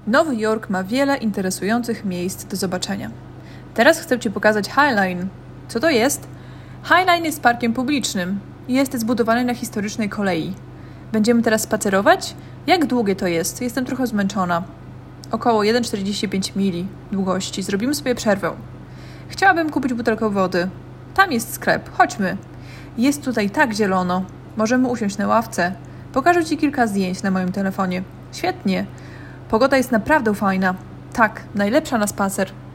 Nowy Jork ma wiele interesujących miejsc do zobaczenia. Teraz chcę Ci pokazać High Line. Co to jest? High Line jest parkiem publicznym. Jest zbudowany na historycznej kolei. Będziemy teraz spacerować? Jak długie to jest? Jestem trochę zmęczona. Około 1,45 mili długości. Zrobimy sobie przerwę. Chciałabym kupić butelkę wody. Tam jest sklep. Chodźmy. Jest tutaj tak zielono. Możemy usiąść na ławce. Pokażę Ci kilka zdjęć na moim telefonie. Świetnie. Pogoda jest naprawdę fajna. Tak, najlepsza na spacer.